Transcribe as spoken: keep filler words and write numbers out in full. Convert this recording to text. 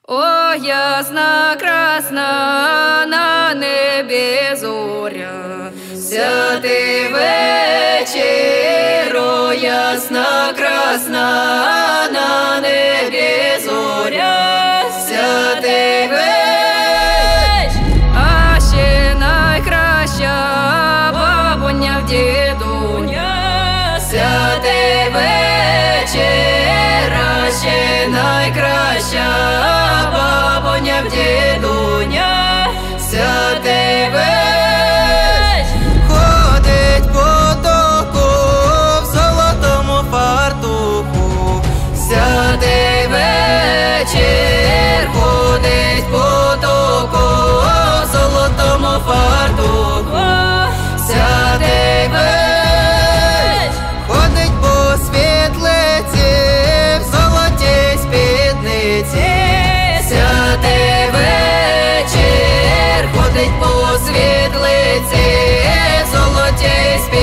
О, ясна, красна, на небі зоря, святий вечір, о, ясна, красна, на небі зоря, святий вечір, а ще найкраща бабуня в дідуня, святий вечір, а ще найкраща бабуня в дідуня, святий вечір. Ходить по току в золотому фартуху, Святий вечір, ходить по току в золотому фартуху, святий вечір. ходить по світлиці в золотій спідниці, Святий вечір, ходить по світлиці, золотій спідниці.